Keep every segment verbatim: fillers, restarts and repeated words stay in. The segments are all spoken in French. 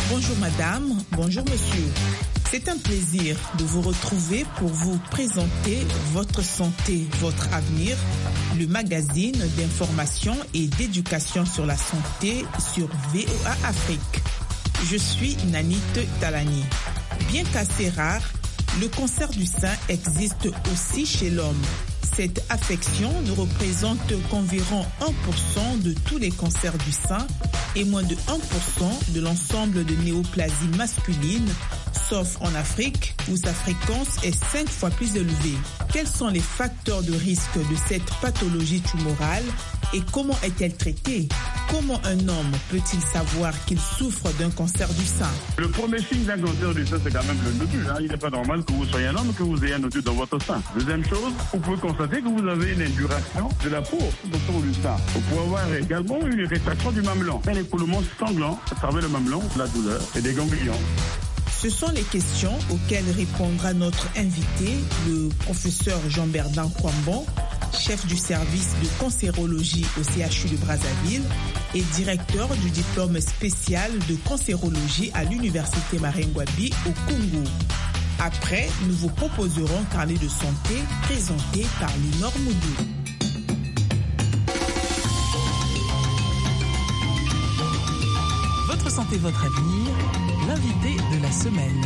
Bonjour madame, bonjour monsieur. C'est un plaisir de vous retrouver pour vous présenter Votre santé, votre avenir, le magazine d'information et d'éducation sur la santé sur V O A Afrique. Je suis Nanit Talani. Bien qu'assez rare, le cancer du sein existe aussi chez l'homme. Cette affection ne représente qu'environ un pour cent de tous les cancers du sein et moins de un pour cent de l'ensemble de néoplasies masculines, sauf en Afrique où sa fréquence est cinq fois plus élevée. Quels sont les facteurs de risque de cette pathologie tumorale et comment est-elle traitée? Comment un homme peut-il savoir qu'il souffre d'un cancer du sein? Le premier signe d'un cancer du sein, c'est quand même le nodule. Hein. Il n'est pas normal que vous soyez un homme, que vous ayez un nodule dans votre sein. Deuxième chose, vous pouvez constater que vous avez une induration de la peau autour du sein. Vous pouvez avoir également une rétraction du mamelon, un écoulement sanglant à travers le mamelon, la douleur et des ganglions. Ce sont les questions auxquelles répondra notre invité, le professeur Jean-Bernard Kwambon, chef du service de cancérologie au C H U de Brazzaville et directeur du diplôme spécial de cancérologie à l'université Marengwabi au Congo. Après, nous vous proposerons un carnet de santé présenté par Linor Moudou. Votre santé, votre avenir, l'invité de la semaine.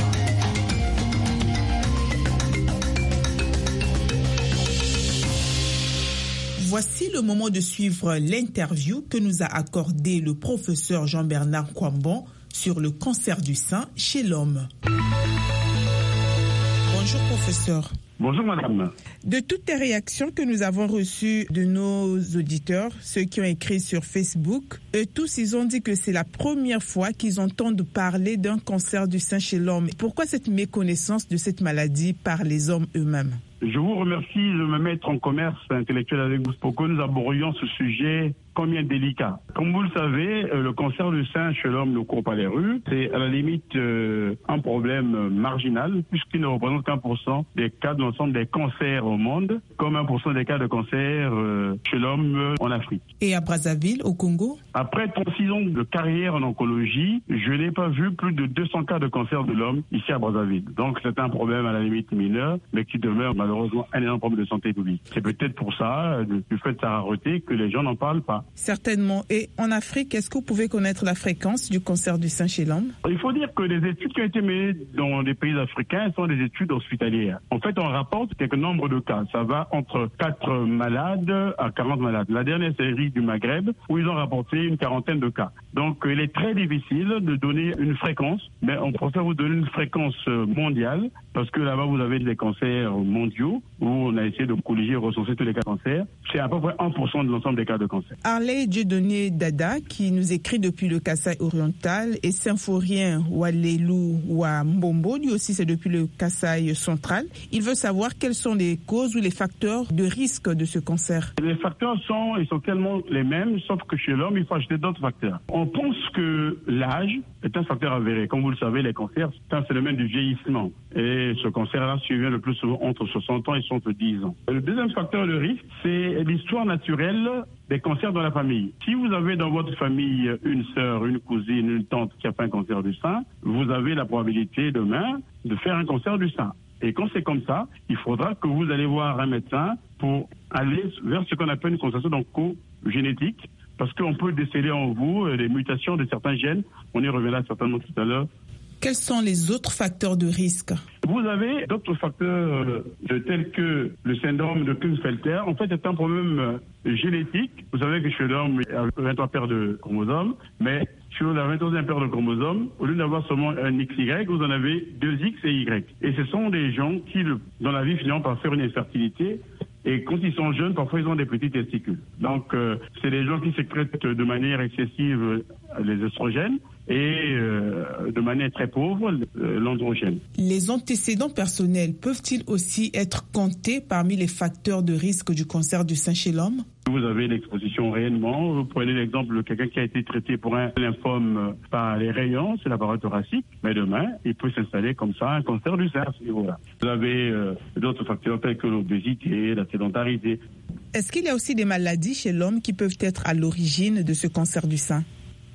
Voici le moment de suivre l'interview que nous a accordé le professeur Jean-Bernard Kwambon sur le cancer du sein chez l'homme. Bonjour professeur. Bonjour madame. De toutes les réactions que nous avons reçues de nos auditeurs, ceux qui ont écrit sur Facebook, eux tous ils ont dit que c'est la première fois qu'ils entendent parler d'un cancer du sein chez l'homme. Pourquoi cette méconnaissance de cette maladie par les hommes eux-mêmes? Je vous remercie de me mettre en commerce intellectuel avec vous pour que nous abordions ce sujet combien délicat. Comme vous le savez, le cancer du sein chez l'homme ne court pas les rues. C'est à la limite euh, un problème marginal puisqu'il ne représente qu'un pour cent des cas de l'ensemble des cancers au monde, comme un pour cent des cas de cancer euh, chez l'homme euh, en Afrique. Et à Brazzaville, au Congo? Après trente-six ans de carrière en oncologie, je n'ai pas vu plus de deux cents cas de cancer de l'homme ici à Brazzaville. Donc c'est un problème à la limite mineur, mais qui demeure malheureusement un énorme problème de santé publique. C'est peut-être pour ça, du fait de sa rareté, que les gens n'en parlent pas. Certainement. Et en Afrique, est-ce que vous pouvez connaître la fréquence du cancer du sein chez l'homme? Il faut dire que les études qui ont été menées dans les pays africains sont des études hospitalières. En fait, on rapporte quelques nombres de cas. Ça va entre quatre malades à quarante malades. La dernière série du Maghreb, où ils ont rapporté une quarantaine de cas. Donc, il est très difficile de donner une fréquence, mais on préfère vous donner une fréquence mondiale, parce que là-bas, vous avez des cancers mondiaux, où on a essayé de colliger et recenser tous les cas de cancer. C'est à peu près un pour cent de l'ensemble des cas de cancer. Harley Dieudonné Dada, qui nous écrit depuis le Kasaï oriental, et Symphorien Walelou Wambombo, lui aussi c'est depuis le Kasaï central. Il veut savoir quelles sont les causes ou les facteurs de risque de ce cancer. Les facteurs sont essentiellement les mêmes, sauf que chez l'homme, il faut ajouter d'autres facteurs. On pense que l'âge est un facteur avéré. Comme vous le savez, les cancers, c'est un phénomène du vieillissement. Et ce cancer-là survient le plus souvent entre soixante ans et soixante-dix ans. Le deuxième facteur de risque, c'est l'histoire naturelle des cancers dans la famille. Si vous avez dans votre famille une sœur, une cousine, une tante qui a fait un cancer du sein, vous avez la probabilité demain de faire un cancer du sein. Et quand c'est comme ça, il faudra que vous allez voir un médecin pour aller vers ce qu'on appelle une constatation d'oncogénétique, parce qu'on peut déceler en vous des mutations de certains gènes. On y reviendra certainement tout à l'heure. Quels sont les autres facteurs de risque? Vous avez d'autres facteurs euh, tels que le syndrome de Klinefelter. En fait, c'est un problème euh, génétique. Vous savez que chez l'homme, il y a vingt-trois paires de chromosomes, mais chez la vingt-troisième paire de chromosomes, au lieu d'avoir seulement un X Y, vous en avez deux X et Y. Et ce sont des gens qui, dans la vie, finissent par faire une infertilité. Et quand ils sont jeunes, parfois ils ont des petits testicules. Donc, euh, c'est des gens qui sécrètent de manière excessive euh, les oestrogènes et euh, de manière très pauvre euh, l'androgène. Les antécédents personnels peuvent-ils aussi être comptés parmi les facteurs de risque du cancer du sein chez l'homme? Vous avez l'exposition réellement. Vous prenez l'exemple de quelqu'un qui a été traité pour un lymphome par les rayons, c'est l'appareil thoracique, mais demain, il peut s'installer comme ça un cancer du sein à ce niveau-là. Vous avez euh, d'autres facteurs tels que l'obésité, la sédentarité. Est-ce qu'il y a aussi des maladies chez l'homme qui peuvent être à l'origine de ce cancer du sein?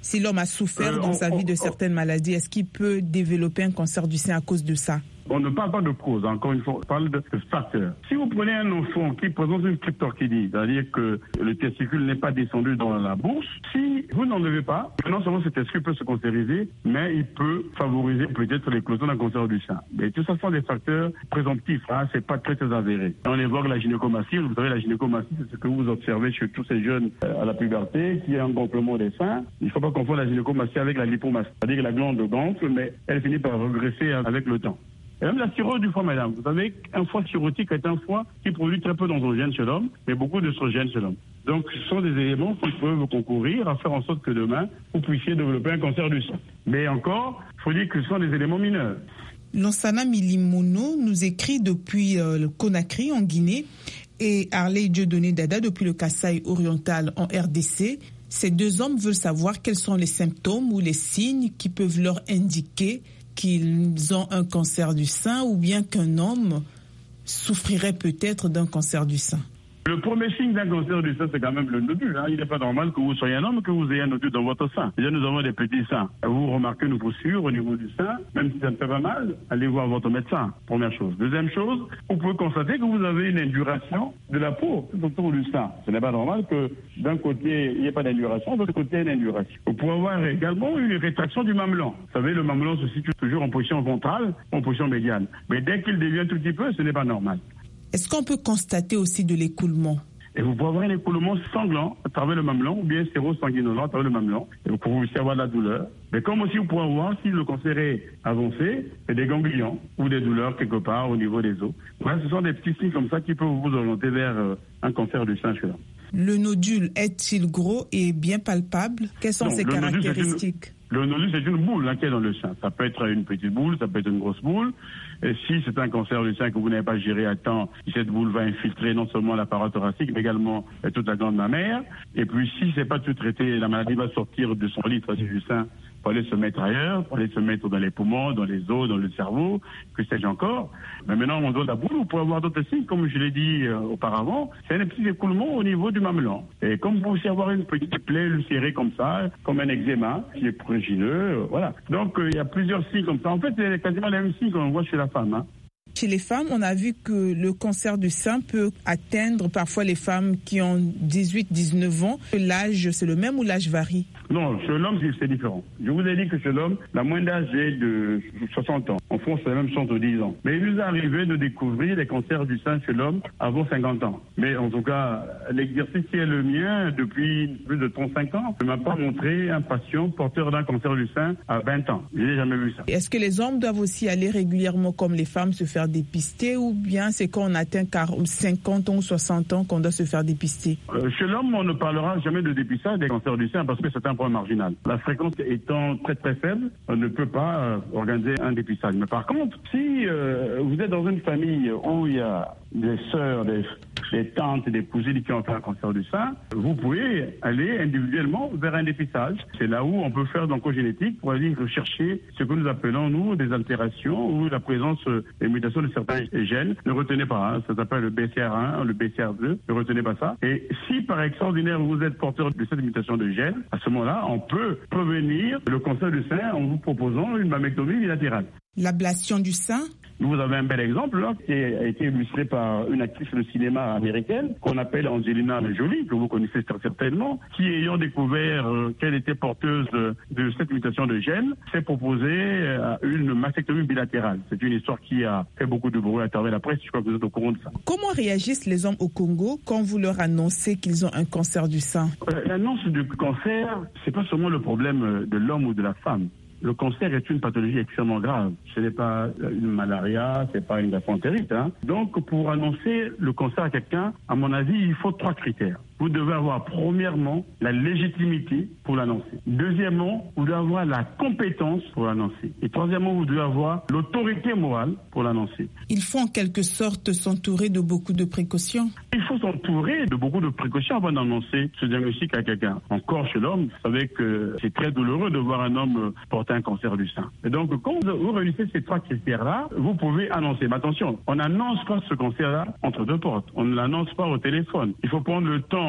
Si l'homme a souffert euh, dans on, sa vie de on, certaines on... maladies, est-ce qu'il peut développer un cancer du sein à cause de ça? On ne parle pas de cause, encore une fois, on parle de facteurs. Si vous prenez un enfant qui présente une cryptorchidie, c'est-à-dire que le testicule n'est pas descendu dans la bourse, si vous n'enlevez pas, non seulement ce testicule peut se cancériser, mais il peut favoriser peut-être l'éclosion d'un cancer du sein. Mais tout ça sont des facteurs présomptifs, hein, c'est pas très très avéré. On évoque la gynécomastie, vous savez, la gynécomastie, c'est ce que vous observez chez tous ces jeunes à la puberté, qui est un gonflement des seins. Il ne faut pas confondre la gynécomastie avec la lipomastie, c'est-à-dire que la glande gonfle, mais elle finit par regresser avec le temps. Et même la cirrhose du foie, madame. Vous savez qu'un foie cirrhotique est un foie qui produit très peu d'androgènes chez l'homme, mais beaucoup d'œstrogènes chez l'homme. Donc, ce sont des éléments qui peuvent concourir à faire en sorte que demain, vous puissiez développer un cancer du sein. Mais encore, il faut dire que ce sont des éléments mineurs. Lansana Milimono nous écrit depuis euh, le Conakry, en Guinée, et Harley Dieudonné Dada depuis le Kasaï oriental, en R D C. Ces deux hommes veulent savoir quels sont les symptômes ou les signes qui peuvent leur indiquer qu'ils ont un cancer du sein ou bien qu'un homme souffrirait peut-être d'un cancer du sein. Le premier signe d'un cancer du sein, c'est quand même le nodule. Hein. Il n'est pas normal que vous soyez un homme, que vous ayez un nodule dans votre sein. Déjà, nous avons des petits seins. Vous remarquez une poussure au niveau du sein, même si ça ne fait pas mal, allez voir votre médecin, première chose. Deuxième chose, vous pouvez constater que vous avez une induration de la peau tout autour du sein. Ce n'est pas normal que d'un côté, il n'y ait pas d'induration, de l'autre côté, il y a une induration. Vous pouvez avoir également une rétraction du mamelon. Vous savez, le mamelon se situe toujours en position ventrale, en position médiane. Mais dès qu'il devient tout petit peu, ce n'est pas normal. Est-ce qu'on peut constater aussi de l'écoulement? Et vous pouvez avoir un écoulement sanglant à travers le mamelon ou bien séro-sanguinolent à travers le mamelon. Et vous pouvez aussi avoir de la douleur. Mais comme aussi vous pouvez avoir, si le cancer est avancé, des ganglions ou des douleurs quelque part au niveau des os. Voilà, ce sont des petits signes comme ça qui peuvent vous orienter vers euh, un cancer du sein chez l'homme. Le nodule est-il gros et bien palpable? Quelles sont non, ses caractéristiques? Le nodule, c'est une boule hein, qui est dans le sein. Ça peut être une petite boule, ça peut être une grosse boule. Et si c'est un cancer du sein que vous n'avez pas géré à temps, cette boule va infiltrer non seulement la paroi thoracique, mais également toute la glande mammaire. Et puis si c'est pas tout traité, la maladie va sortir de son litre du sein pour aller se mettre ailleurs, pour aller se mettre dans les poumons, dans les os, dans le cerveau, que sais-je encore. Mais maintenant, on donne la boule, vous pouvez avoir d'autres signes, comme je l'ai dit euh, auparavant, c'est un petit écoulement au niveau du mamelon. Et comme vous pouvez aussi avoir une petite plaie ulcérée comme ça, comme un eczéma, qui est prurigineux, euh, voilà. Donc, euh, il y a plusieurs signes comme ça. En fait, c'est quasiment les mêmes signes qu'on voit chez la femme, hein. Chez les femmes, on a vu que le cancer du sein peut atteindre parfois les femmes qui ont dix-huit à dix-neuf ans. L'âge, c'est le même ou l'âge varie? Non, chez l'homme, c'est différent. Je vous ai dit que chez l'homme, la moyenne d'âge est de soixante ans. En France, c'est même soixante-dix ans. Mais il nous est arrivé de découvrir les cancers du sein chez l'homme avant cinquante ans. Mais en tout cas, l'exercice qui est le mien depuis plus de trente-cinq ans ne m'a pas montré un patient porteur d'un cancer du sein à vingt ans. Je n'ai jamais vu ça. Est-ce que les hommes doivent aussi aller régulièrement comme les femmes se faire dépister ou bien c'est quand on atteint cinquante ans ou soixante ans qu'on doit se faire dépister? euh, Chez l'homme, on ne parlera jamais de dépistage des cancers du sein parce que c'est un point marginal. La fréquence étant très très faible, on ne peut pas euh, organiser un dépistage. Mais par contre, si euh, vous êtes dans une famille où il y a des sœurs, des, des tantes, des cousines qui ont fait un cancer du sein, vous pouvez aller individuellement vers un dépistage. C'est là où on peut faire d'oncogénétique pour aller rechercher ce que nous appelons, nous, des altérations ou la présence des mutations de certains gènes. Ne retenez pas, hein, ça s'appelle le B C R un, le B C R deux, ne retenez pas ça. Et si par extraordinaire vous êtes porteur de cette mutation de gène, à ce moment-là, on peut prévenir le cancer du sein en vous proposant une mammectomie bilatérale. L'ablation du sein? Vous avez un bel exemple là, qui a été illustré par une actrice de cinéma américaine qu'on appelle Angelina Jolie, que vous connaissez certainement, qui ayant découvert euh, qu'elle était porteuse de, de cette mutation de gène, s'est proposée euh, une mastectomie bilatérale. C'est une histoire qui a fait beaucoup de bruit à travers la presse, je crois que vous êtes au courant de ça. Comment réagissent les hommes au Congo quand vous leur annoncez qu'ils ont un cancer du sein? euh, L'annonce du cancer, c'est pas seulement le problème de l'homme ou de la femme. Le cancer est une pathologie extrêmement grave. Ce n'est pas une malaria, ce n'est pas une gastroentérite. Hein. Donc, pour annoncer le cancer à quelqu'un, à mon avis, il faut trois critères. Vous devez avoir, premièrement, la légitimité pour l'annoncer. Deuxièmement, vous devez avoir la compétence pour l'annoncer. Et troisièmement, vous devez avoir l'autorité morale pour l'annoncer. Il faut en quelque sorte s'entourer de beaucoup de précautions. Il faut s'entourer de beaucoup de précautions avant d'annoncer ce diagnostic à quelqu'un. Encore chez l'homme, vous savez que c'est très douloureux de voir un homme porter un cancer du sein. Et donc, quand vous réunissez ces trois critères-là, vous pouvez annoncer. Mais attention, on n'annonce pas ce cancer-là entre deux portes. On ne l'annonce pas au téléphone. Il faut prendre le temps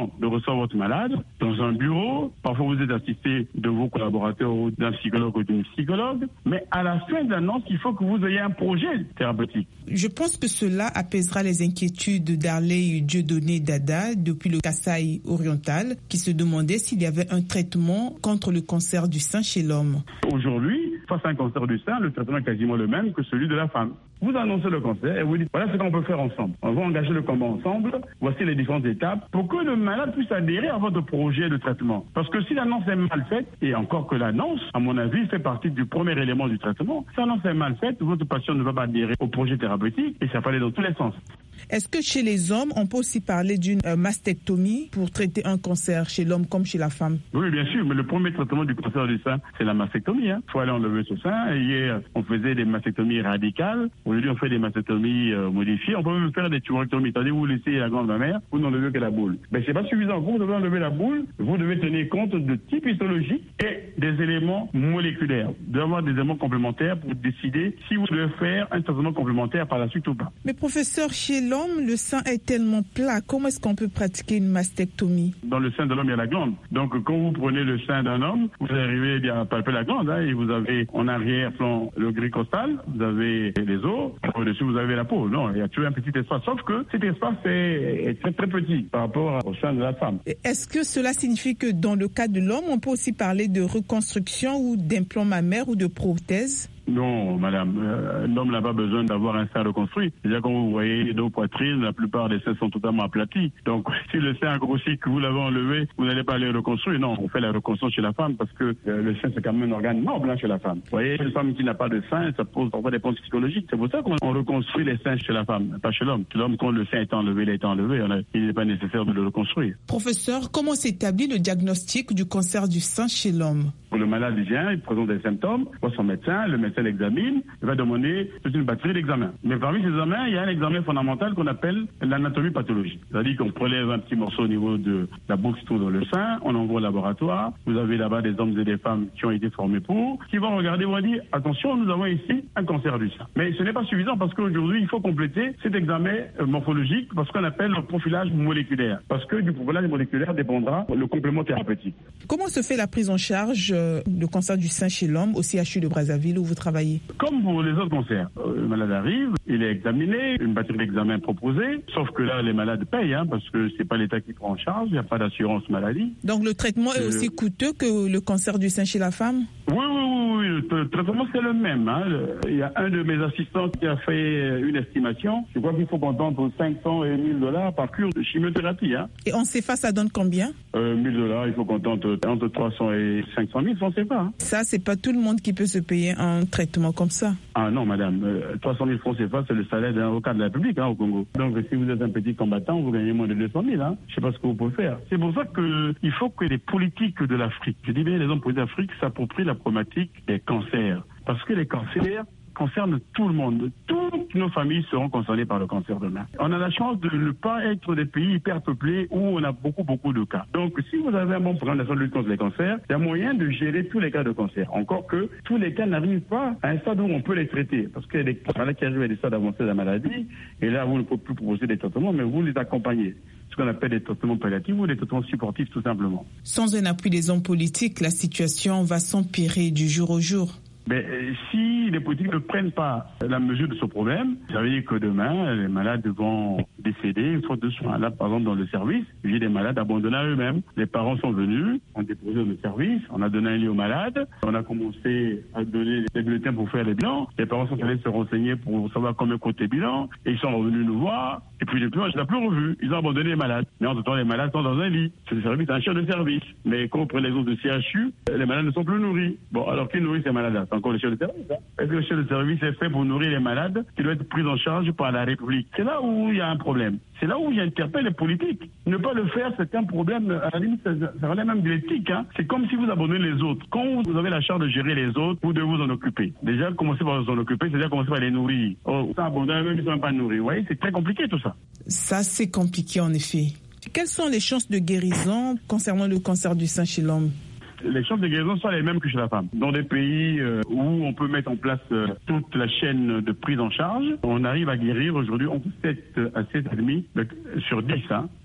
temps de recevoir votre malade dans un bureau. Parfois, vous êtes assisté de vos collaborateurs ou d'un psychologue ou d'une psychologue. Mais à la fin de l'annonce, il faut que vous ayez un projet thérapeutique. Je pense que cela apaisera les inquiétudes d'Arley Dieudonné Dada depuis le Kasaï oriental qui se demandait s'il y avait un traitement contre le cancer du sein chez l'homme. Aujourd'hui, face à un cancer du sein, le traitement est quasiment le même que celui de la femme. Vous annoncez le cancer et vous dites voilà ce qu'on peut faire ensemble. On va engager le combat ensemble. Voici les différentes étapes pour que le malade puisse adhérer à votre projet de traitement. Parce que si l'annonce est mal faite, et encore que l'annonce, à mon avis, fait partie du premier élément du traitement, si l'annonce est mal faite, votre patient ne va pas adhérer au projet thérapeutique et ça va aller dans tous les sens. Est-ce que chez les hommes, on peut aussi parler d'une euh, mastectomie pour traiter un cancer chez l'homme comme chez la femme? Oui, bien sûr, mais le premier traitement du cancer du sein, c'est la mastectomie. Il hein. faut aller enlever ce sein. Hier, on faisait des mastectomies radicales. Aujourd'hui, on fait des mastectomies euh, modifiées. On peut même faire des tumorectomies. C'est-à-dire, vous laissez la glande mammaire, vous n'enlevez que la boule. Mais c'est pas suffisant. Vous devez enlever la boule. Vous devez tenir compte de type histologique et des éléments moléculaires. Vous devez avoir des éléments complémentaires pour décider si vous devez faire un traitement complémentaire par la suite ou pas. Mais professeur, chez l'homme, le sein est tellement plat. Comment est-ce qu'on peut pratiquer une mastectomie? Dans le sein de l'homme, il y a la glande. Donc, quand vous prenez le sein d'un homme, vous arrivez bien à palper la glande. Hein, et vous avez en arrière-plan le gris costal, vous avez les os, au-dessus vous avez la peau. Non, il y a toujours un petit espace. Sauf que cet espace est, est très très petit par rapport au sein de la femme. Est-ce que cela signifie que dans le cas de l'homme, on peut aussi parler de reconstruction ou d'implant mammaire ou de prothèse? Non, madame, euh, l'homme n'a pas besoin d'avoir un sein reconstruit. Déjà, quand vous voyez les deux poitrines, la plupart des seins sont totalement aplatis. Donc, si le sein a grossi, que vous l'avez enlevé, vous n'allez pas les reconstruire. Non, on fait la reconstruction chez la femme parce que euh, le sein, c'est quand même un organe noble hein, chez la femme. Vous voyez, une femme qui n'a pas de sein, ça pose parfois des problèmes psychologiques. C'est pour ça qu'on reconstruit les seins chez la femme, pas chez l'homme. Chez l'homme, quand le sein est enlevé, il est enlevé. On a, il n'est pas nécessaire de le reconstruire. Professeur, comment s'établit le diagnostic du cancer du sein chez l'homme? Le malade vient, il présente des symptômes, voit son médecin, le médecin l'examine, il va demander toute une batterie d'examens. Mais parmi ces examens, il y a un examen fondamental qu'on appelle l'anatomie pathologique. C'est-à-dire qu'on prélève un petit morceau au niveau de la bouche qui se trouve dans le sein, on envoie au laboratoire, vous avez là-bas des hommes et des femmes qui ont été formés pour, qui vont regarder, vont dire, attention, nous avons ici un cancer du sein. Mais ce n'est pas suffisant parce qu'aujourd'hui, il faut compléter cet examen morphologique parce qu'on appelle le profilage moléculaire. Parce que du profilage moléculaire dépendra le complément thérapeutique. Comment se fait la prise en charge le cancer du sein chez l'homme au C H U de Brazzaville où vous travaillez? Comme pour les autres cancers, le malade arrive, il est examiné, une batterie d'examens proposée, sauf que là les malades payent hein, parce que c'est pas l'État qui prend en charge, il n'y a pas d'assurance maladie. Donc le traitement est euh... aussi coûteux que le cancer du sein chez la femme? Oui, oui, oui, oui. Le traitement c'est le même. Hein. Il y a un de mes assistants qui a fait une estimation, je crois qu'il faut compter entre cinq cents et mille dollars par cure de chimiothérapie. Hein. Et en C F A ça donne combien? euh, mille dollars, il faut compter entre, entre trois cents et cinq cent mille francs C F A. Hein. Ça, c'est pas tout le monde qui peut se payer un traitement comme ça. Ah non, madame. Euh, trois cent mille francs C F A, c'est le salaire d'un avocat de la République hein, au Congo. Donc, si vous êtes un petit combattant, vous gagnez moins de deux cent mille. Hein. Je sais pas ce que vous pouvez faire. C'est pour ça qu'il faut que les politiques de l'Afrique, je dis bien les hommes politiques d'Afrique, s'approprient la problématique des cancers. Parce que les cancers concerne tout le monde. Toutes nos familles seront concernées par le cancer demain. On a la chance de ne pas être des pays hyper peuplés où on a beaucoup, beaucoup de cas. Donc, si vous avez un bon programme national de lutte contre les cancers, il y a moyen de gérer tous les cas de cancer. Encore que tous les cas n'arrivent pas à un stade où on peut les traiter. Parce qu'il y a des cas qui arrivent à des stades avancés de la maladie, et là, vous ne pouvez plus proposer des traitements, mais vous les accompagnez. Ce qu'on appelle des traitements palliatifs ou des traitements supportifs, tout simplement. Sans un appui des hommes politiques, la situation va s'empirer du jour au jour. Mais si les politiques ne prennent pas la mesure de ce problème, ça veut dire que demain, les malades vont décéder faute de soins. Là, par exemple, dans le service, j'ai des malades abandonnés à eux-mêmes. Les parents sont venus, ont déposé dans le service, on a donné un lit aux malades, on a commencé à donner des bulletins pour faire les bilans. Les parents sont allés se renseigner pour savoir combien coûte les bilans, et ils sont revenus nous voir. Et puis depuis, on ne les a plus revus. Ils ont abandonné les malades. Mais en tout temps, les malades sont dans un lit. C'est le service, un chef de service. Mais quand on prend les autres de C H U, les malades ne sont plus nourris. Bon, alors qui nourrit ces malades-là? C'est encore le chef de service. Hein? Est-ce que le chef de service est fait pour nourrir les malades qui doivent être pris en charge par la République? C'est là où il y a un problème. C'est là où j'interpelle les politiques. Ne pas le faire, c'est un problème, à la limite, ça, ça relève même de l'éthique. Hein? C'est comme si vous abandonnez les autres. Quand vous avez la charge de gérer les autres, vous devez vous en occuper. Déjà, commencer par vous en occuper, c'est-à-dire commencer par les nourrir. Oh, ça abandonne, même ils ne sont même pas nourris. Vous voyez, c'est très compliqué tout ça. Ça, c'est compliqué en effet. Quelles sont les chances de guérison concernant le cancer du sein chez l'homme? Les chances de guérison sont les mêmes que chez la femme. Dans des pays euh, où on peut mettre en place euh, toute la chaîne de prise en charge, on arrive à guérir aujourd'hui entre sept à sept virgule cinq sur dix. Hein.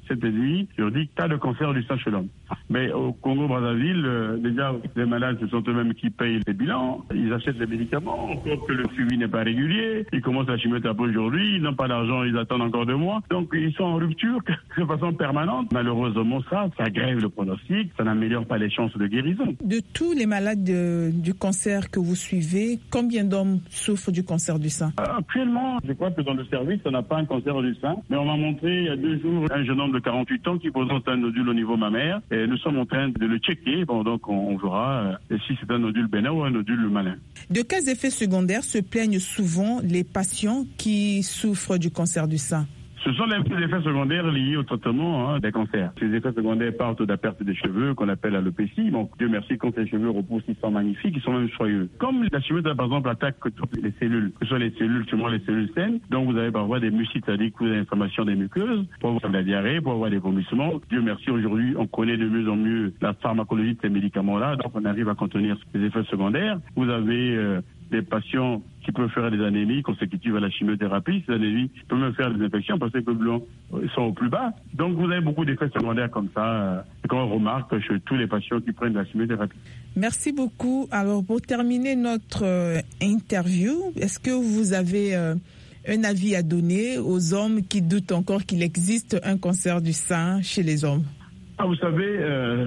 sept et demi sur dix cas de cancer du sein chez l'homme. Mais au Congo-Brazzaville, euh, déjà, les malades, ce sont eux-mêmes qui payent les bilans, ils achètent les médicaments, encore que le suivi n'est pas régulier, ils commencent la chimiothérapie aujourd'hui, ils n'ont pas d'argent, ils attendent encore deux mois. Donc, ils sont en rupture de façon permanente. Malheureusement, ça, ça grève le pronostic, ça n'améliore pas les chances de guérison. De tous les malades de, du cancer que vous suivez, combien d'hommes souffrent du cancer du sein? Actuellement, je crois que dans le service, on n'a pas un cancer du sein, mais on m'a montré il y a deux jours un jeune homme de quarante-huit ans qui présente un nodule au niveau mammaire et nous sommes en train de le checker. Bon, donc on, on verra euh, si c'est un nodule bénin ou un nodule malin. De quels effets secondaires se plaignent souvent les patients qui souffrent du cancer du sein? Ce sont les effets secondaires liés au traitement hein, des cancers. Ces effets secondaires partent de la perte des cheveux qu'on appelle alopécie. Bon, Dieu merci, quand les cheveux repoussent, ils sont magnifiques, ils sont même joyeux. Comme la chimiothérapie, par exemple, attaque toutes les cellules, que ce soit les cellules tumeurs, les cellules saines, donc vous avez parfois des mucites, c'est-à-dire que vous avez l'inflammation des muqueuses, pour avoir de la diarrhée, pour avoir des vomissements. Dieu merci, aujourd'hui, on connaît de mieux en mieux la pharmacologie de ces médicaments-là, donc on arrive à contenir ces effets secondaires. Vous avez euh, des patients qui peuvent faire des anémies consécutives à la chimiothérapie. Ces anémies peuvent même faire des infections parce que les globules sont au plus bas. Donc vous avez beaucoup d'effets secondaires comme ça, euh, qu'on remarque chez tous les patients qui prennent la chimiothérapie. Merci beaucoup. Alors pour terminer notre euh, interview, est-ce que vous avez euh, un avis à donner aux hommes qui doutent encore qu'il existe un cancer du sein chez les hommes? Ah, vous savez, euh,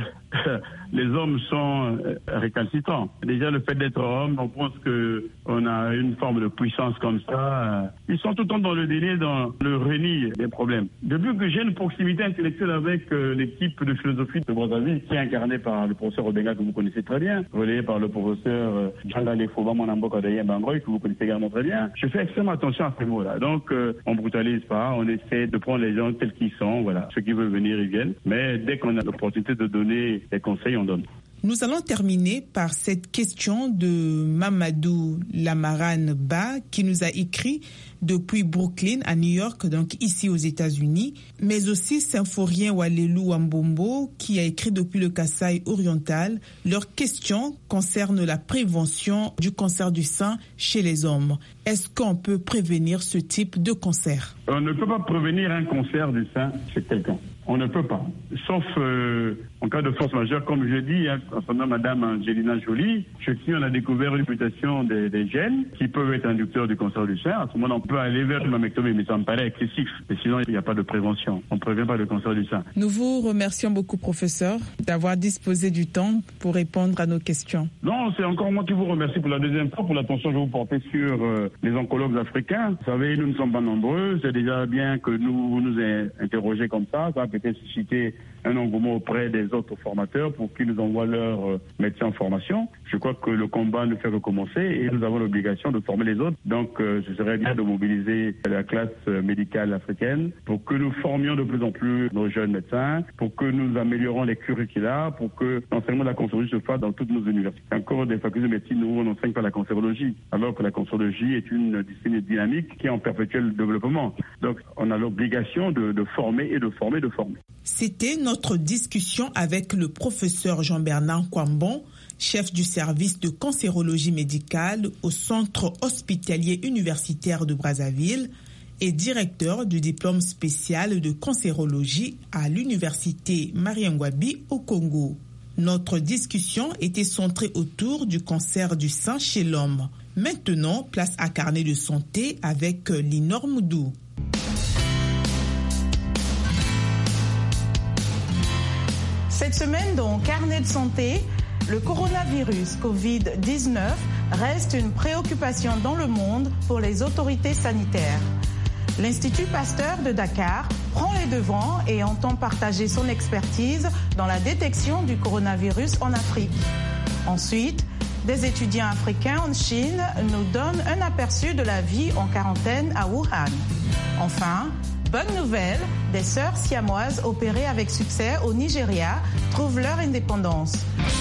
les hommes sont récalcitrants. Déjà, le fait d'être homme, on pense qu'on a une forme de puissance comme ça. Ils sont tout le temps dans le délai, dans le reni des problèmes. Depuis que j'ai une proximité intellectuelle avec euh, l'équipe de philosophie de Brazzaville, qui est incarnée par le professeur Obenga, que vous connaissez très bien, relayé par le professeur Djangale Foba Monamboka Dayen Bangoy, que vous connaissez également très bien, je fais extrêmement attention à ces mots-là. Donc, euh, on brutalise pas, on essaie de prendre les gens tels qu'ils sont, voilà. Ceux qui veulent venir, ils viennent. Mais dès qu'on a l'opportunité de donner des conseils, on donne. Nous allons terminer par cette question de Mamadou Lamarane Ba qui nous a écrit depuis Brooklyn à New York, donc ici aux États-Unis, mais aussi Symphorien Walelou Wambombo qui a écrit depuis le Kasaï oriental. Leur question concerne la prévention du cancer du sein chez les hommes. Est-ce qu'on peut prévenir ce type de cancer? On ne peut pas prévenir un cancer du sein chez quelqu'un. On ne peut pas. Sauf euh, en cas de force majeure, comme je dis, hein, concernant Madame Angelina Jolie, chez qui on a découvert une mutation des, des gènes qui peuvent être inducteurs du cancer du sein. À ce moment-là, on peut aller vers une mammectomie, mais ça me paraît excessif. Et sinon, il n'y a pas de prévention. On ne prévient pas le cancer du sein. Nous vous remercions beaucoup, professeur, d'avoir disposé du temps pour répondre à nos questions. Non, c'est encore moi qui vous remercie pour la deuxième fois, pour l'attention que vous portez sur euh, les oncologues africains. Vous savez, nous ne sommes pas nombreux. C'est déjà bien que nous vous nous ayez interrogés comme ça. Ça a peut-être suscité un engouement auprès des autres formateurs pour qu'ils nous envoient leurs euh, médecins en formation. Je crois que le combat ne fait que commencer et nous avons l'obligation de former les autres. Donc, euh, ce serait bien de mobiliser la classe médicale africaine pour que nous formions de plus en plus nos jeunes médecins, pour que nous améliorons les curricula, pour que l'enseignement de la cancérologie se fasse dans toutes nos universités. Encore des facultés de médecine où on n'enseigne pas la cancérologie, alors que la cancérologie est une discipline dynamique qui est en perpétuel développement. Donc, on a l'obligation de, de former et de former, de former. C'était notre discussion avec le professeur Jean-Bernard Kwambon, chef du service de cancérologie médicale au Centre hospitalier universitaire de Brazzaville et directeur du diplôme spécial de cancérologie à l'université Mariangwabi au Congo. Notre discussion était centrée autour du cancer du sein chez l'homme. Maintenant, place à Carnet de santé avec Linor Moudou. Cette semaine, dans Carnet de santé, le coronavirus covid dix-neuf reste une préoccupation dans le monde pour les autorités sanitaires. L'Institut Pasteur de Dakar prend les devants et entend partager son expertise dans la détection du coronavirus en Afrique. Ensuite, des étudiants africains en Chine nous donnent un aperçu de la vie en quarantaine à Wuhan. Enfin, bonne nouvelle, des sœurs siamoises opérées avec succès au Nigeria trouvent leur indépendance.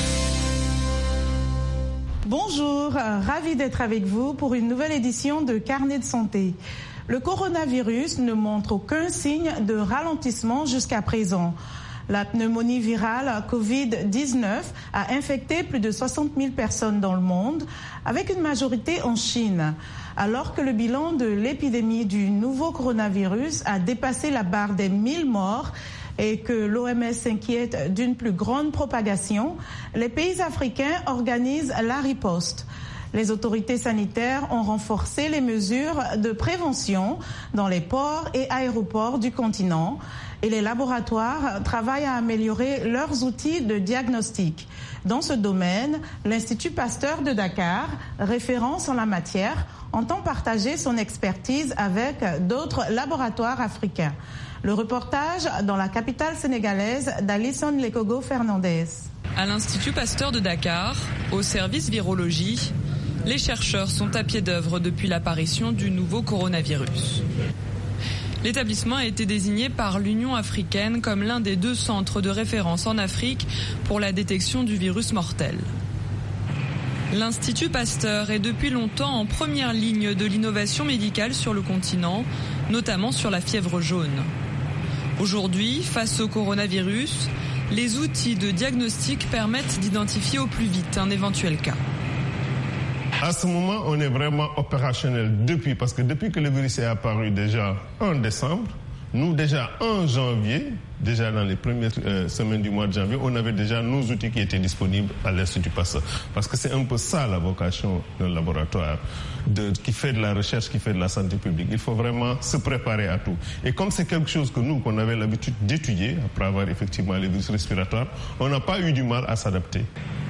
Bonjour, ravi d'être avec vous pour une nouvelle édition de Carnet de santé. Le coronavirus ne montre aucun signe de ralentissement jusqu'à présent. La pneumonie virale covid dix-neuf a infecté plus de soixante mille personnes dans le monde, avec une majorité en Chine. Alors que le bilan de l'épidémie du nouveau coronavirus a dépassé la barre des mille morts, et que l'O M S s'inquiète d'une plus grande propagation, les pays africains organisent la riposte. Les autorités sanitaires ont renforcé les mesures de prévention dans les ports et aéroports du continent et les laboratoires travaillent à améliorer leurs outils de diagnostic. Dans ce domaine, l'Institut Pasteur de Dakar, référence en la matière, entend partager son expertise avec d'autres laboratoires africains. Le reportage dans la capitale sénégalaise d'Alison Lekogo Fernandez. À l'Institut Pasteur de Dakar, au service virologie, les chercheurs sont à pied d'œuvre depuis l'apparition du nouveau coronavirus. L'établissement a été désigné par l'Union africaine comme l'un des deux centres de référence en Afrique pour la détection du virus mortel. L'Institut Pasteur est depuis longtemps en première ligne de l'innovation médicale sur le continent, notamment sur la fièvre jaune. Aujourd'hui, face au coronavirus, les outils de diagnostic permettent d'identifier au plus vite un éventuel cas. À ce moment, on est vraiment opérationnel depuis, parce que depuis que le virus est apparu déjà en décembre, nous déjà en janvier, déjà dans les premières euh, semaines du mois de janvier, on avait déjà nos outils qui étaient disponibles à l'Institut Pasteur. Parce que c'est un peu ça la vocation d'un laboratoire de, qui fait de la recherche, qui fait de la santé publique. Il faut vraiment se préparer à tout. Et comme c'est quelque chose que nous, qu'on avait l'habitude d'étudier, après avoir effectivement les virus respiratoires, on n'a pas eu du mal à s'adapter.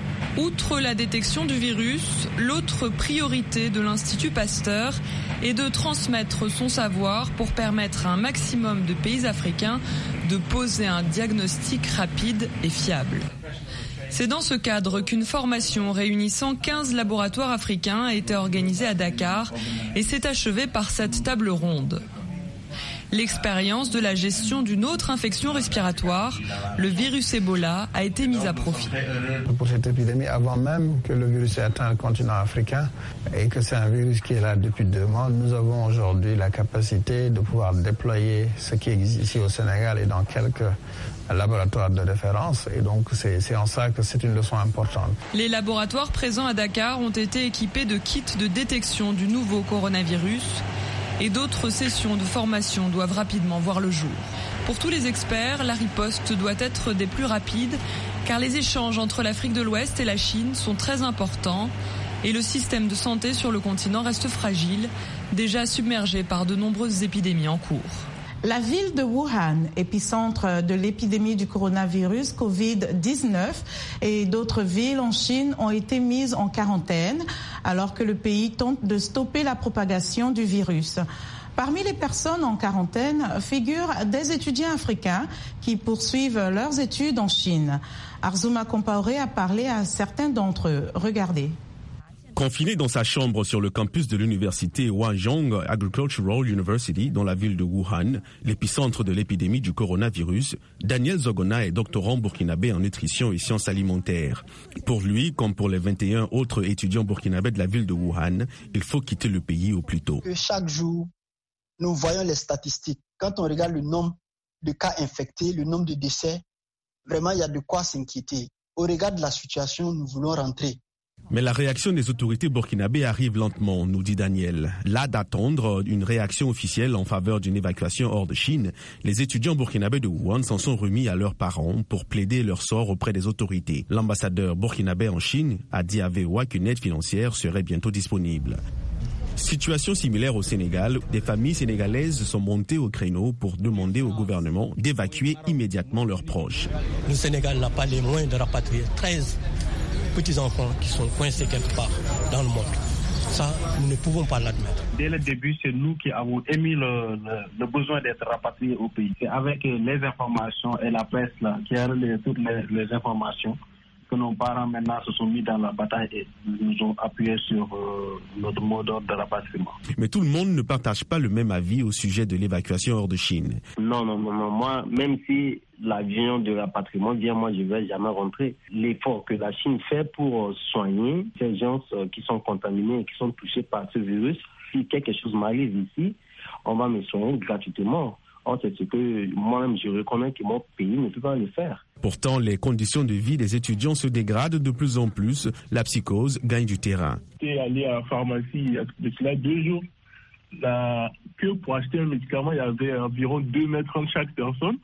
Outre la détection du virus, l'autre priorité de l'Institut Pasteur est de transmettre son savoir pour permettre à un maximum de pays africains de poser un diagnostic rapide et fiable. C'est dans ce cadre qu'une formation réunissant quinze laboratoires africains a été organisée à Dakar et s'est achevée par cette table ronde. L'expérience de la gestion d'une autre infection respiratoire, le virus Ebola, a été mise à profit. Pour cette épidémie, avant même que le virus ait atteint le continent africain et que c'est un virus qui est là depuis deux mois, nous avons aujourd'hui la capacité de pouvoir déployer ce qui existe ici au Sénégal et dans quelques laboratoires de référence. Et donc c'est, c'est en ça que c'est une leçon importante. Les laboratoires présents à Dakar ont été équipés de kits de détection du nouveau coronavirus. Et d'autres sessions de formation doivent rapidement voir le jour. Pour tous les experts, la riposte doit être des plus rapides car les échanges entre l'Afrique de l'Ouest et la Chine sont très importants et le système de santé sur le continent reste fragile, déjà submergé par de nombreuses épidémies en cours. La ville de Wuhan, épicentre de l'épidémie du coronavirus covid dix-neuf, et d'autres villes en Chine ont été mises en quarantaine alors que le pays tente de stopper la propagation du virus. Parmi les personnes en quarantaine figurent des étudiants africains qui poursuivent leurs études en Chine. Arzouma Compaoré a parlé à certains d'entre eux. Regardez. Confiné dans sa chambre sur le campus de l'université Huazhong Agricultural University dans la ville de Wuhan, l'épicentre de l'épidémie du coronavirus, Daniel Zogona est doctorant burkinabé en nutrition et sciences alimentaires. Pour lui, comme pour les vingt et un autres étudiants burkinabés de la ville de Wuhan, il faut quitter le pays au plus tôt. Chaque jour, nous voyons les statistiques. Quand on regarde le nombre de cas infectés, le nombre de décès, vraiment il y a de quoi s'inquiéter. Au regard de la situation, nous voulons rentrer. Mais la réaction des autorités burkinabées arrive lentement, nous dit Daniel. Là d'attendre une réaction officielle en faveur d'une évacuation hors de Chine, les étudiants burkinabés de Wuhan s'en sont remis à leurs parents pour plaider leur sort auprès des autorités. L'ambassadeur burkinabé en Chine a dit à V O A qu'une aide financière serait bientôt disponible. Situation similaire au Sénégal, des familles sénégalaises sont montées au créneau pour demander au gouvernement d'évacuer immédiatement leurs proches. Le Sénégal n'a pas les moyens de rapatrier treize petits-enfants qui sont coincés quelque part dans le monde. Ça, nous ne pouvons pas l'admettre. Dès le début, c'est nous qui avons émis le, le, le besoin d'être rapatriés au pays. C'est avec les informations et la presse là, qui a relayé toutes les, les informations que nos parents maintenant se sont mis dans la bataille et nous ont appuyé sur euh, notre mot d'ordre de rapatriement. Mais tout le monde ne partage pas le même avis au sujet de l'évacuation hors de Chine. Non, non, non, non. Moi, même si l'avion de rapatriement vient, moi, je ne vais jamais rentrer. L'effort que la Chine fait pour soigner ces gens qui sont contaminés et qui sont touchés par ce virus, si quelque chose m'arrive ici, on va me soigner gratuitement. Or, c'est ce que moi-même, je reconnais que mon pays ne peut pas le faire. Pourtant, les conditions de vie des étudiants se dégradent de plus en plus. La psychose gagne du terrain. J'étais allé à la pharmacie il y a de cela deux jours. La queue pour acheter un médicament, il y avait environ deux mètres entre chaque personne.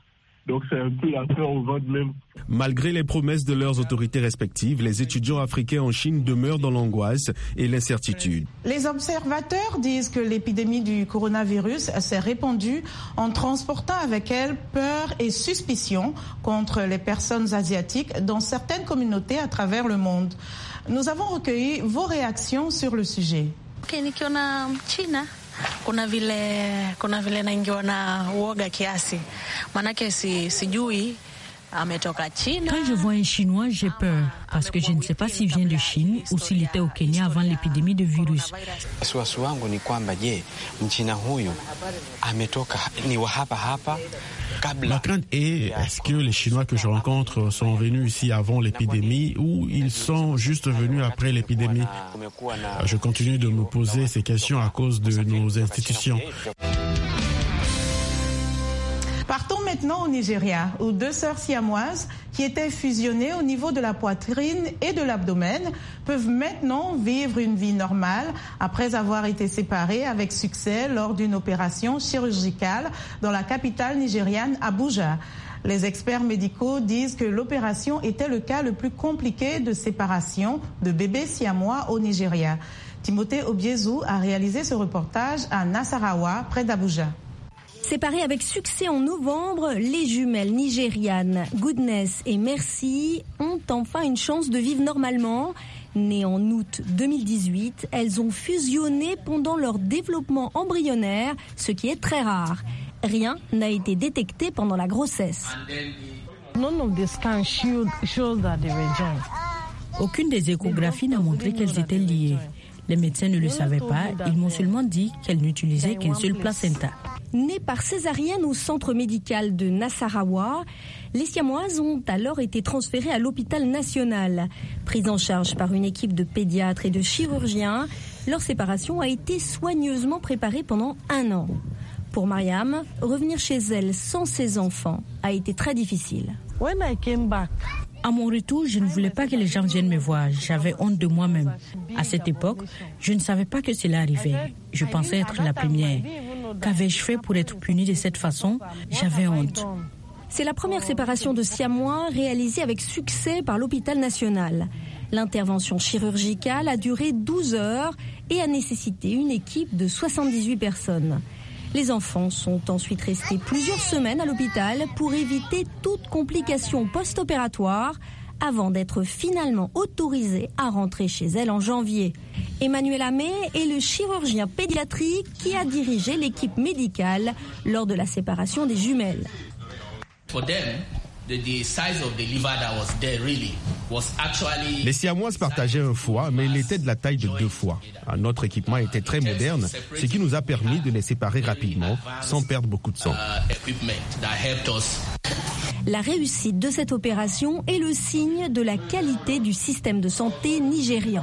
Donc c'est un peu la peur au ventre même. Malgré les promesses de leurs autorités respectives, les étudiants africains en Chine demeurent dans l'angoisse et l'incertitude. Les observateurs disent que l'épidémie du coronavirus s'est répandue en transportant avec elle peur et suspicion contre les personnes asiatiques dans certaines communautés à travers le monde. Nous avons recueilli vos réactions sur le sujet. Kuna vile kuna vile naingiwa na uoga kiasi manake si sijui ametoka China. Quand je vois un Chinois, j'ai peur parce que je ne sais pas s'il vient de Chine ou s'il était au Kenya avant l'épidémie de virus. Wasiwasi wangu ni kwamba je, mchina huyu ametoka ni wa hapa hapa. Ma crainte est, est-ce que les Chinois que je rencontre sont venus ici avant l'épidémie ou ils sont juste venus après l'épidémie? Je continue de me poser ces questions à cause de nos institutions. Partons maintenant au Nigeria, où deux sœurs siamoises qui étaient fusionnées au niveau de la poitrine et de l'abdomen peuvent maintenant vivre une vie normale après avoir été séparées avec succès lors d'une opération chirurgicale dans la capitale nigériane Abuja. Les experts médicaux disent que l'opération était le cas le plus compliqué de séparation de bébés siamois au Nigeria. Timothée Obiezu a réalisé ce reportage à Nasarawa, près d'Abuja. Séparées avec succès en novembre, les jumelles nigérianes Goodness et Merci ont enfin une chance de vivre normalement. Nées en août deux mille dix-huit, elles ont fusionné pendant leur développement embryonnaire, ce qui est très rare. Rien n'a été détecté pendant la grossesse. Aucune des échographies n'a montré qu'elles étaient liées. Les médecins ne le savaient pas, ils m'ont seulement dit qu'elles n'utilisaient qu'une seule placenta. Nées par césarienne au centre médical de Nasarawa, les siamoises ont alors été transférées à l'hôpital national. Prises en charge par une équipe de pédiatres et de chirurgiens, leur séparation a été soigneusement préparée pendant un an. Pour Mariam, revenir chez elle sans ses enfants a été très difficile. À mon retour, je ne voulais pas que les gens viennent me voir. J'avais honte de moi-même. À cette époque, je ne savais pas que cela arrivait. Je pensais être la première. Qu'avais-je fait pour être punie de cette façon? J'avais honte. C'est la première séparation de siamois réalisée avec succès par l'hôpital national. L'intervention chirurgicale a duré douze heures et a nécessité une équipe de soixante-dix-huit personnes. Les enfants sont ensuite restés plusieurs semaines à l'hôpital pour éviter toute complication post-opératoire avant d'être finalement autorisés à rentrer chez elles en janvier. Emmanuel Amé est le chirurgien pédiatrique qui a dirigé l'équipe médicale lors de la séparation des jumelles. Les siamoises partageaient un foie, mais il était de la taille de deux foies. Notre équipement était très moderne, ce qui nous a permis de les séparer rapidement, sans perdre beaucoup de sang. La réussite de cette opération est le signe de la qualité du système de santé nigérian.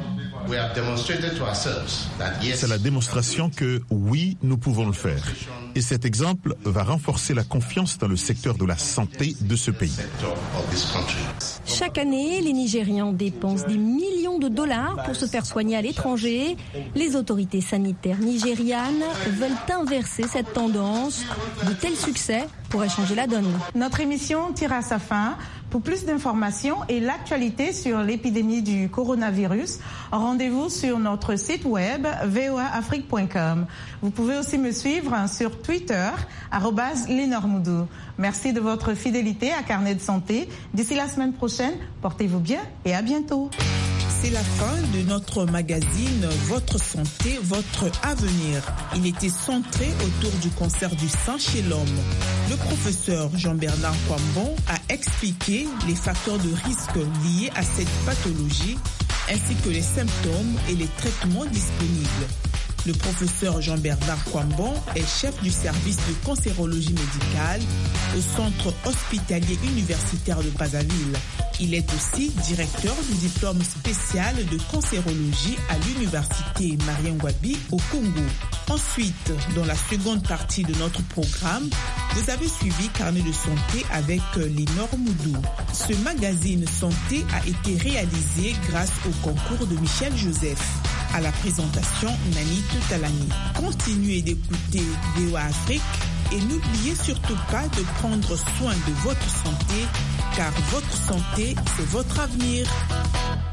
C'est la démonstration que oui, nous pouvons le faire. Et cet exemple va renforcer la confiance dans le secteur de la santé de ce pays. Chaque année, les Nigérians dépensent des millions de dollars pour se faire soigner à l'étranger. Les autorités sanitaires nigérianes veulent inverser cette tendance. De tels succès pourraient changer la donne. Notre émission tire à sa fin. Pour plus d'informations et l'actualité sur l'épidémie du coronavirus, rendez-vous sur notre site web v o a afrique point com. Vous pouvez aussi me suivre sur Twitter, arobase Lénore Moudou. Merci de votre fidélité à Carnet de Santé. D'ici la semaine prochaine, portez-vous bien et à bientôt. C'est la fin de notre magazine Votre santé, votre avenir. Il était centré autour du cancer du sein chez l'homme. Le professeur Jean-Bernard Kwambon a expliqué les facteurs de risque liés à cette pathologie, ainsi que les symptômes et les traitements disponibles. Le professeur Jean-Bernard Kwambon est chef du service de cancérologie médicale au centre hospitalier universitaire de Brazzaville. Il est aussi directeur du diplôme spécial de cancérologie à l'université Mariengwabi au Congo. Ensuite, dans la seconde partie de notre programme, vous avez suivi Carnet de santé avec Lénore Moudou. Ce magazine santé a été réalisé grâce au concours de Michel Joseph. À la présentation, Nani Toutalani. Continuez d'écouter V O A Afrique et n'oubliez surtout pas de prendre soin de votre santé, car votre santé, c'est votre avenir.